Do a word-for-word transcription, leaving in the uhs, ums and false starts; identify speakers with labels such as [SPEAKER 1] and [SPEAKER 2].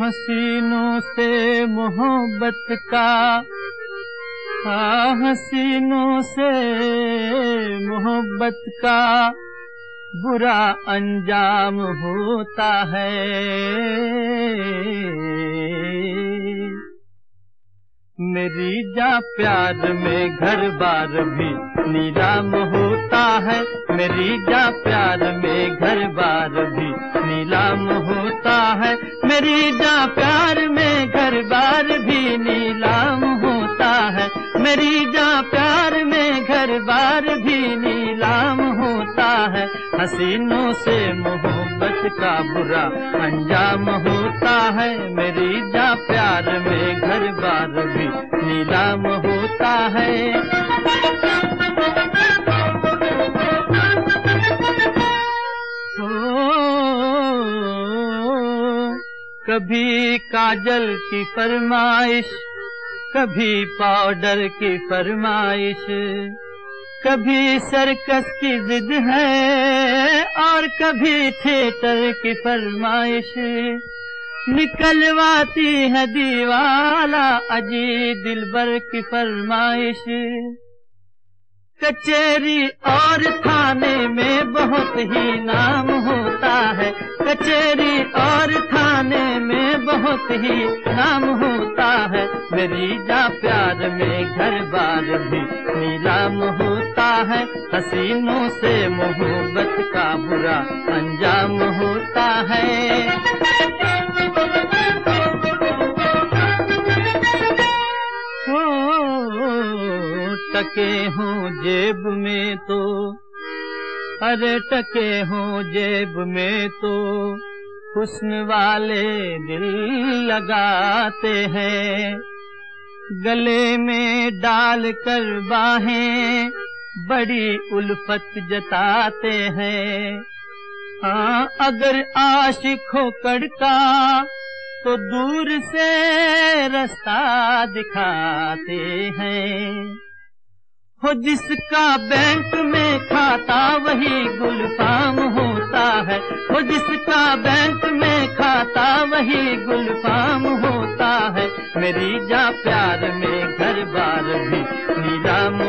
[SPEAKER 1] हसीनों से मोहब्बत का, हाँ हसीनों से मोहब्बत का बुरा अंजाम होता है। मेरी जा प्यार में घर बार भी नीलाम होता है। मेरी जा प्यार में घर बार भी नीलाम होता है। मेरी जा प्यार में घर बार भी नीलाम होता है। मेरी जा प्यार में घर बार भी नीलाम होता है। हसीनों से मोहब्बत का बुरा अंजाम होता है। मेरी जा प्यार में घर बार भी नीलाम होता है। कभी काजल की फरमाइश, कभी पाउडर की फरमाइश, कभी सर्कस की जिद है और कभी थिएटर की फरमाइश। निकलवाती है दीवाला अजी दिलबर की फरमाइश। कचहरी और थाने में बहुत ही नाम होता है। कचहरी और थाने में बहुत ही नाम होता है। मेरी जा प्यार में घर बार भी नीलाम होता है। हसीनों से मोहब्बत का बुरा अंजाम होता है। टके हों जेब में तो, अरे टके हों जेब में तो हुस्न वाले दिल लगाते हैं। गले में डाल कर बाहें बड़ी उल्फत जताते हैं। हाँ अगर आशिक हो कड़का तो दूर से रास्ता दिखाते हैं। हो जिसका बैंक में खाता वही गुलफाम होता है। हो जिसका बैंक में खाता वही गुलफाम होता है। मेरी जा प्यार में घर बार भी नीलाम